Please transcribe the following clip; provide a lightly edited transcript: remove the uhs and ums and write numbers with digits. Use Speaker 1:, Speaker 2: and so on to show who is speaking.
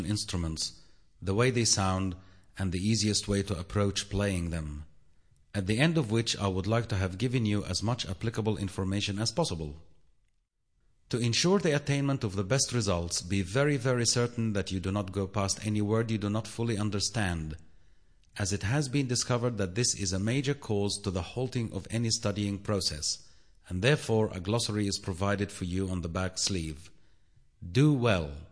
Speaker 1: instruments, the way they sound, and the easiest way to approach playing them. At the end of which I would like to have given you as much applicable information as possible. To ensure the attainment of the best results, be very, very certain that you do not go past any word you do not fully understand, as it has been discovered that this is a major cause to the halting of any studying process, and therefore a glossary is provided for you on the back sleeve. Do well.